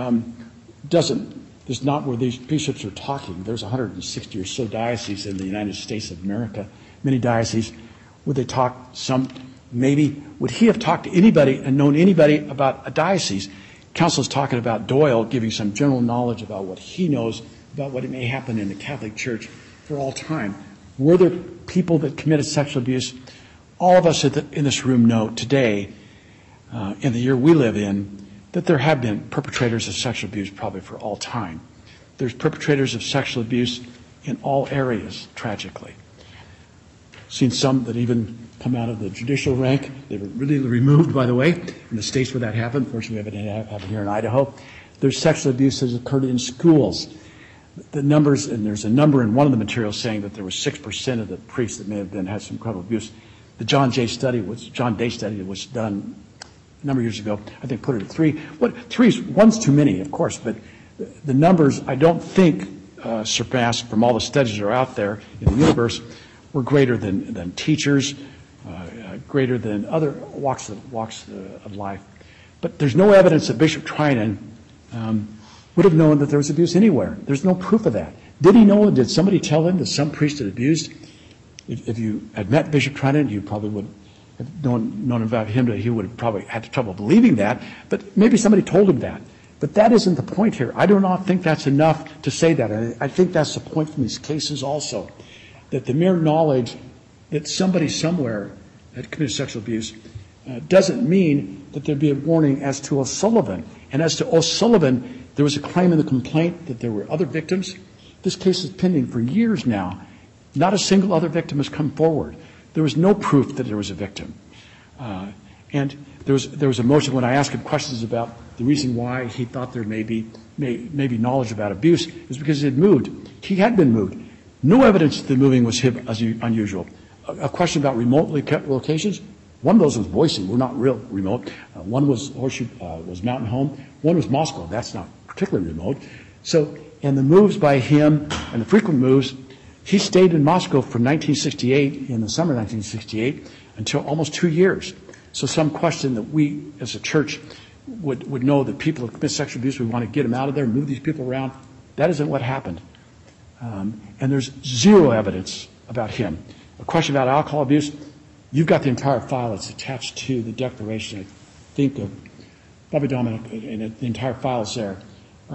is not where these bishops are talking. There's 160 or so dioceses in the United States of America, many dioceses. Would they talk some? Maybe. Would he have talked to anybody and known anybody about a diocese? Council is talking about Doyle giving some general knowledge about what he knows about what may happen in the Catholic Church for all time. Were there people that committed sexual abuse? All of us in this room know today, in the year we live in, that there have been perpetrators of sexual abuse probably for all time. There's perpetrators of sexual abuse in all areas, tragically. Seen some that even come out of the judicial rank. They were really removed, by the way, in the states where that happened. Fortunately, we haven't happened here in Idaho. There's sexual abuse that has occurred in schools. The numbers, and there's a number in one of the materials saying that there was 6% of the priests that may have had some incredible abuse. The John Day study was done a number of years ago. I think put it at 3. One's too many, of course, but the numbers I don't think surpassed from all the studies that are out there in the universe were greater than teachers, greater than other walks of life. But there's no evidence that Bishop Trinan would have known that there was abuse anywhere. There's no proof of that. Did he know? Did somebody tell him that some priest had abused? If you had met Bishop Trinan, you probably would have known about him, that he would have probably had trouble believing that. But maybe somebody told him that. But that isn't the point here. I do not think that's enough to say that. I think that's the point from these cases also, that the mere knowledge that somebody somewhere had committed sexual abuse doesn't mean that there'd be a warning as to O'Sullivan. And as to O'Sullivan, there was a claim in the complaint that there were other victims. This case is pending for years now. Not a single other victim has come forward. There was no proof that there was a victim. And there was a motion when I asked him questions about the reason why he thought there may be knowledge about abuse is because he had moved. He had been moved. No evidence that the moving was unusual. A question about remote locations. One of those was Boise. We're not real remote. One was was Mountain Home. One was Moscow. That's not particularly remote. So, and the moves by him and the frequent moves, he stayed in Moscow from 1968, in the summer of 1968, until almost 2 years. So some question that we as a church would know that people who commit sexual abuse, we want to get them out of there, move these people around. That isn't what happened. And there's zero evidence about him. A question about alcohol abuse, you've got the entire file. It's attached to the declaration, I think, of Bobby Dominic, and the entire file is there.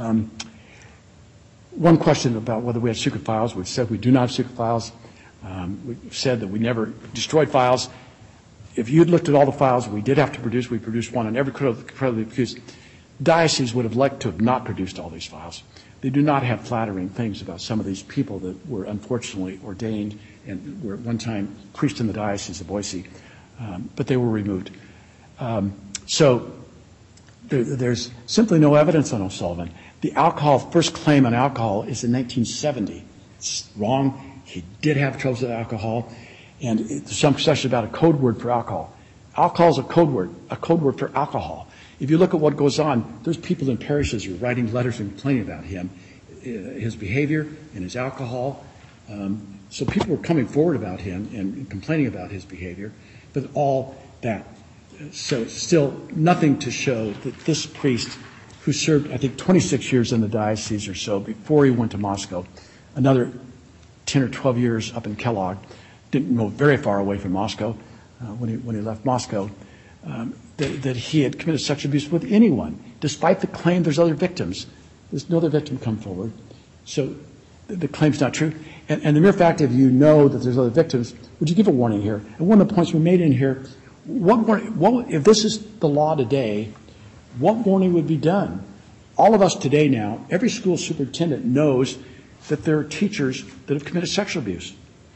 One question about whether we had secret files. We've said we do not have secret files. We've said that we never destroyed files. If you had looked at all the files we did have to produce, we produced one on every credibly accused. Diocese would have liked to have not produced all these files. They do not have flattering things about some of these people that were unfortunately ordained and were at one time priests in the Diocese of Boise, but they were removed. So there's simply no evidence on O'Sullivan. The first claim on alcohol is in 1970. It's wrong. He did have troubles with alcohol, and there's some discussion about a code word for alcohol. Alcohol is a code word for alcohol. If you look at what goes on, there's people in parishes who are writing letters and complaining about him, his behavior and his alcohol. So people were coming forward about him and complaining about his behavior, but all that. So still nothing to show that this priest, who served, I think, 26 years in the diocese or so before he went to Moscow, another 10 or 12 years up in Kellogg, didn't go very far away from Moscow when he left Moscow, that he had committed sexual abuse with anyone, despite the claim there's other victims. There's no other victim come forward. So the claim's not true. And the mere fact that you know that there's other victims, would you give a warning here? And one of the points we made in here, if this is the law today, what warning would be done? All of us today now, every school superintendent knows that there are teachers that have committed sexual abuse.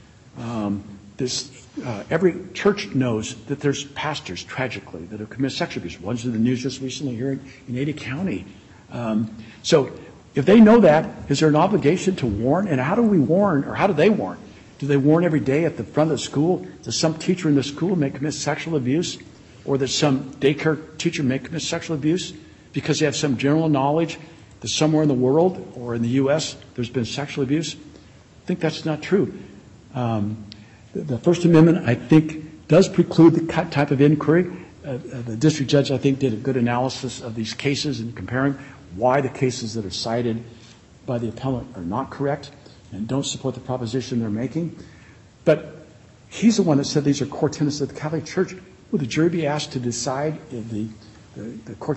Every church knows that there's pastors, tragically, that have committed sexual abuse. One's in the news just recently here in Ada County. So if they know that, is there an obligation to warn? And how do we warn, or how do they warn? Do they warn every day at the front of the school? Does some teacher in the school may commit sexual abuse? Or that some daycare teacher may commit sexual abuse because they have some general knowledge that somewhere in the world or in the U.S. there's been sexual abuse? I think that's not true. The First Amendment, I think, does preclude the type of inquiry. The district judge, I think, did a good analysis of these cases and comparing why the cases that are cited by the appellant are not correct and don't support the proposition they're making. But he's the one that said these are core tenets of the Catholic Church. Would the jury be asked to decide if the core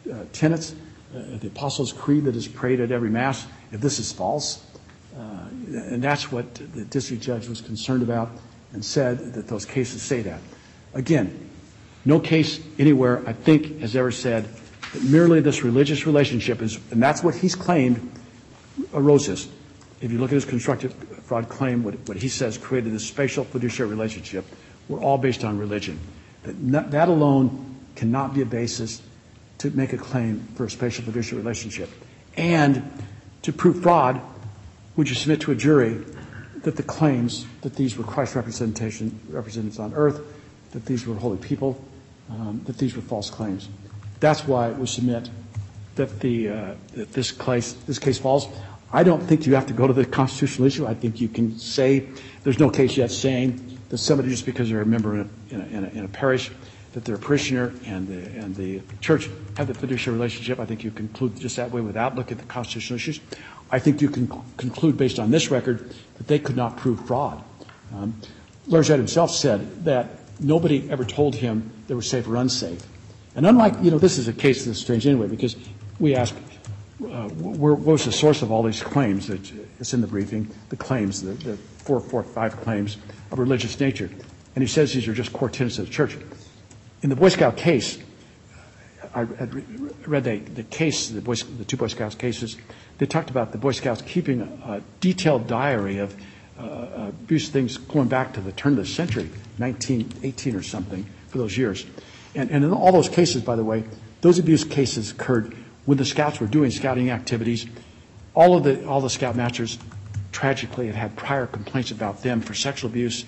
tenets, the Apostles' Creed that is prayed at every Mass, if this is false? And that's what the district judge was concerned about and said that those cases say that. Again, no case anywhere, I think, has ever said that merely this religious relationship is, and that's what he's claimed arose this. If you look at his constructive fraud claim, what he says created this spatial fiduciary relationship, we're all based on religion. That alone cannot be a basis to make a claim for a spatial fiduciary relationship. And to prove fraud, would you submit to a jury that the claims that these were Christ's representatives on earth, that these were holy people, that these were false claims? That's why we submit that that this case falls. I don't think you have to go to the constitutional issue. I think you can say there's no case yet saying that somebody, just because they're a member in a parish, that they're a parishioner and the church have the fiduciary relationship. I think you conclude just that way without looking at the constitutional issues. I think you can conclude based on this record that they could not prove fraud. Learjet himself said that nobody ever told him they were safe or unsafe. And unlike, this is a case that's strange anyway, because we ask, what was the source of all these claims? It's in the briefing, the claims, the 5 claims of religious nature. And he says these are just core tenets of the church. In the Boy Scout case, I read the case, the 2 Boy Scouts cases. They talked about the Boy Scouts keeping a detailed diary of abuse things going back to the turn of the century, 1918 or something, for those years. And in all those cases, by the way, those abuse cases occurred when the Scouts were doing scouting activities. All the Scoutmasters, tragically, had prior complaints about them for sexual abuse.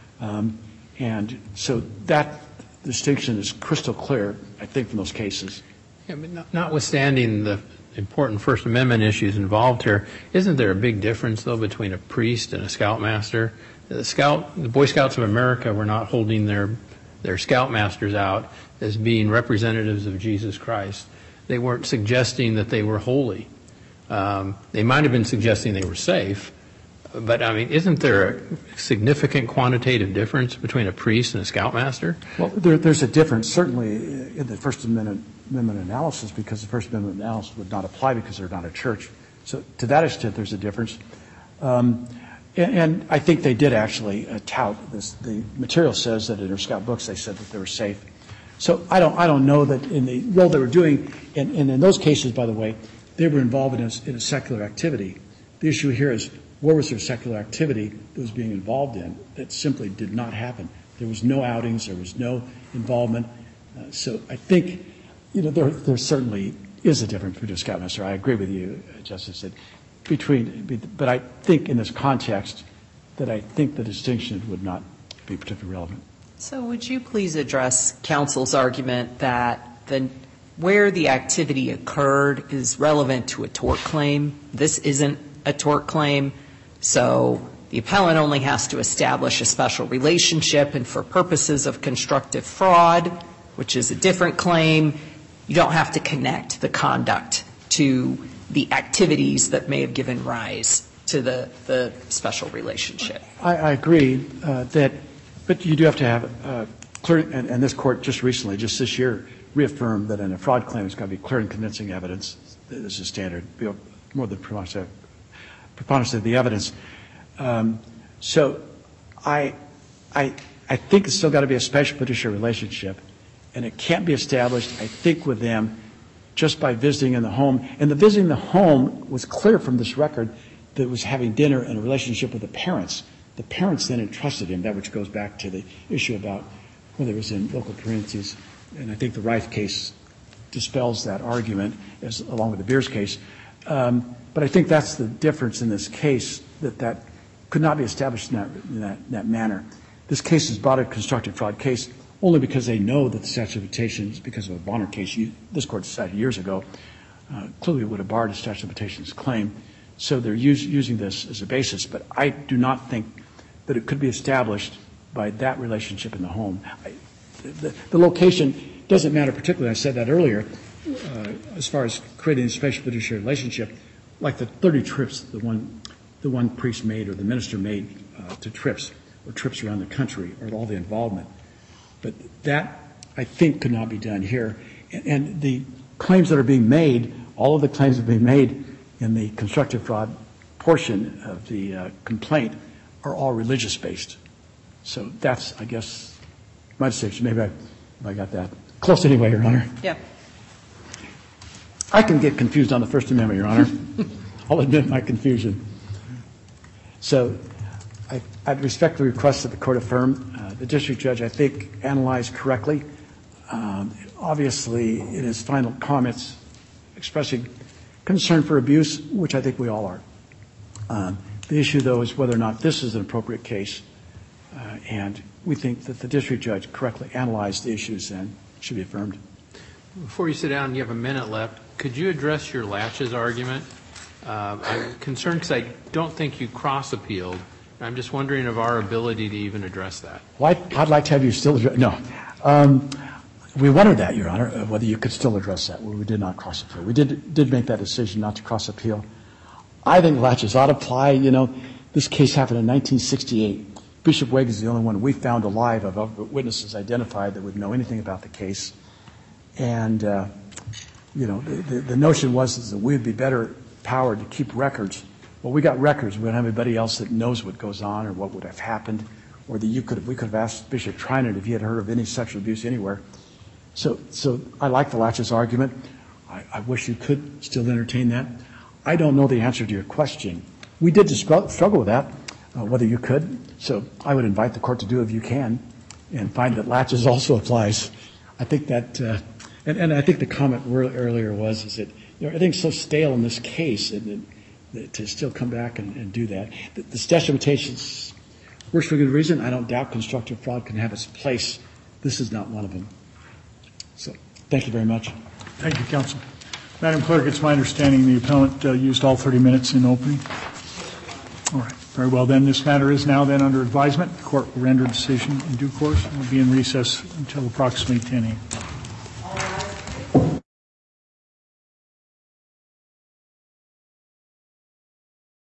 And so that distinction is crystal clear, I think, from those cases. Yeah, but notwithstanding the important First Amendment issues involved here, isn't there a big difference, though, between a priest and a Scoutmaster? The Boy Scouts of America were not holding their Scoutmasters out as being representatives of Jesus Christ. They weren't suggesting that they were holy. They might have been suggesting they were safe, but, isn't there a significant quantitative difference between a priest and a Scoutmaster? Well, there's a difference, certainly, in the First Amendment analysis, because the First Amendment analysis would not apply because they're not a church. So to that extent, there's a difference. And I think they did actually tout this. The material says that in their Scout books they said that they were safe. So I don't know that in the role they were doing, and in those cases, by the way, they were involved in a secular activity. The issue here is, where was their secular activity that was being involved in? That simply did not happen. There was no outings. There was no involvement. So I think, there certainly is a difference between a Scoutmaster. I agree with you, Justice, that but I think in this context that I think the distinction would not be particularly relevant. So would you please address counsel's argument that where the activity occurred is relevant to a tort claim? This isn't a tort claim, so the appellant only has to establish a special relationship, and for purposes of constructive fraud, which is a different claim, you don't have to connect the conduct to the activities that may have given rise to the special relationship. I agree but you do have to have clear, and this court just recently, just this year, reaffirmed that in a fraud claim it's got to be clear and convincing evidence. This is standard, more than preponderance of the evidence. So I think it's still got to be a special fiduciary relationship, and it can't be established, I think, with them just by visiting in the home. And the visiting in the home was clear from this record that it was having dinner and a relationship with the parents. The parents then entrusted him, that which goes back to the issue about whether it was in local parentheses. And I think the Reif case dispels that argument, along with the Beers case. But I think that's the difference in this case, that could not be established in that manner. This case is brought a constructive fraud case only because they know that the statute of limitations, because of a Bonner case this court decided years ago, clearly would have barred a statute of limitations claim. So they're using this as a basis. But I do not think that it could be established by that relationship in the home. The location doesn't matter particularly. I said that earlier, as far as creating a special fiduciary relationship, like the 30 trips the one priest made or the minister made to trips, or trips around the country, or all the involvement. But that, I think, could not be done here. And the claims that are being made, all of the claims that are being made in the constructive fraud portion of the complaint are all religious-based. So that's, I guess, my distinction. Maybe I got that close anyway, Your Honor. Yeah. I can get confused on the First Amendment, Your Honor. I'll admit my confusion. So I'd respectfully request that the Court affirm. The district judge, I think, analyzed correctly. Obviously, in his final comments, expressing concern for abuse, which I think we all are. The issue, though, is whether or not this is an appropriate case, and we think that the district judge correctly analyzed the issues and should be affirmed. Before you sit down, you have a minute left. Could you address your latches argument? I'm concerned because I don't think you cross-appealed. I'm just wondering of our ability to even address that. Well, I'd like to have you still address. No. We wondered that, Your Honor, whether you could still address that. We did not cross-appeal. We did make that decision not to cross-appeal. I think latches ought to apply. You know, this case happened in 1968. Bishop Wegg is the only one we found alive of witnesses identified that would know anything about the case. And, you know, the notion was that we would be better powered to keep records. Well, we got records. We don't have anybody else that knows what goes on or what would have happened, or that we could have asked Bishop Treinert if he had heard of any sexual abuse anywhere. So I like the latches argument. I wish you could still entertain that. I don't know the answer to your question. We did struggle with that, whether you could. So I would invite the Court to do it if you can and find that latches also applies. I think that, and I think the comment earlier is that, you know, everything's so stale in this case and to still come back and do that. The statute of limitations works for good reason. I don't doubt constructive fraud can have its place. This is not one of them. So thank you very much. Thank you, counsel. Madam Clerk, it's my understanding the appellant used all 30 minutes in opening. All right. Very well, then. This matter is now then under advisement. The Court will render a decision in due course and will be in recess until approximately 10 a.m.